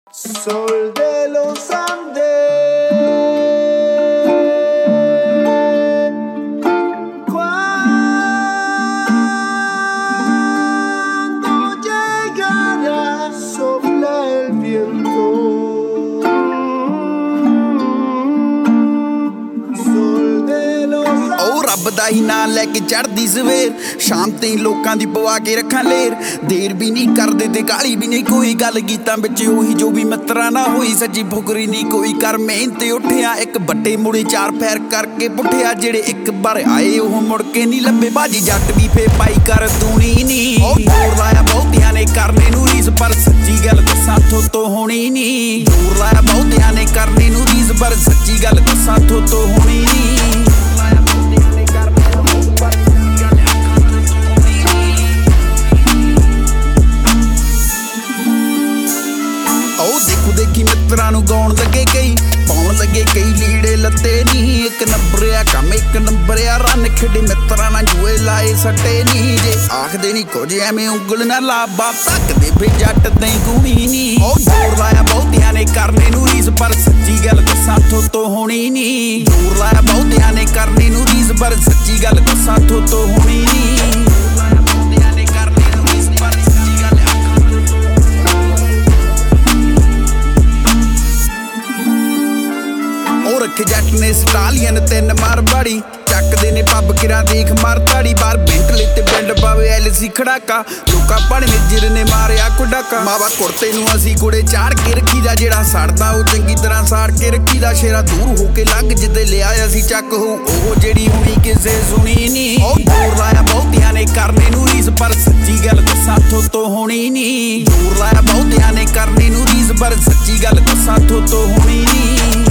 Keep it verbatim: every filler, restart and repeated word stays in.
Sol de los Andes, cuando llegará sopla el viento. Sol de los Andes. ओ रब दा ही नां लैके चढ़दी सवेर शाम ते लोकां दी पवा के रखां लेर देर भी नहीं करदे ते काली भी नहीं कोई गल गीतां विच ओही जो भी मित्रा ना होई सच्ची फुकरी नहीं कोई कर मेहनत उठिया एक बड्डे मुड़े चार पैर करके पुठिया जेड़े एक बार आए ओह मुड़ के नहीं लभे बाजी जट भी फे पाई कर तूनी नहीं ओ जोर लाया बहुतियां ने करने नूं रीस पर सच्ची गल दस्सां थोतों होनी नहीं जोर लाया बहुतियां ने करने नूं रीस पर सच्ची गल दस्सां थोतों होनी नहीं देखी मित्रां नूं गाउण लगे कई पाउण लगे कई लीड़े लत्ते नहीं एक नंबरिया कम एक नंबरिया रन खेडे मित्रां नाल जुए लाए सट्टे नहीं जे आखदे नहीं कुछ एवें उंगल ना ला बाप तकदे फे जट ते गुणी नहीं ओ जोर लाया बहुतियां ने करने नूं रीस पर सच्ची गल दस्सां थोतों होनी नहीं जोर लाया बहुतियां ने करने नूं रीस पर सच्ची गल दस्सां थोतों होनी नहीं रख जट ने सटालियन तीन मारवाड़ी चकदे ने पब किरा देख मार ताड़ी बार बेंट लेते पिंड पावे एलसी खड़ाका लोका पढ़ निजर ने मारिया कुडाका मावा कुर्ते नूं असी कुड़े चाड़ के रखीदा जेड़ा सड़दा ओ चंगी तरह साड़ के रखीदा शेरा दूर हो के लंघ जिदे लिया असी चक हो ओह जेड़ी हुणी किसे सुनी नहीं ओ जोर लाया बहुतियां ने करने नूं रीस पर सच्ची गल दस्सां थोतों होनी नहीं जोर लाया बहुतियां ने करने नूं रीस पर सच्ची गल दस्सां थोतों होनी नहीं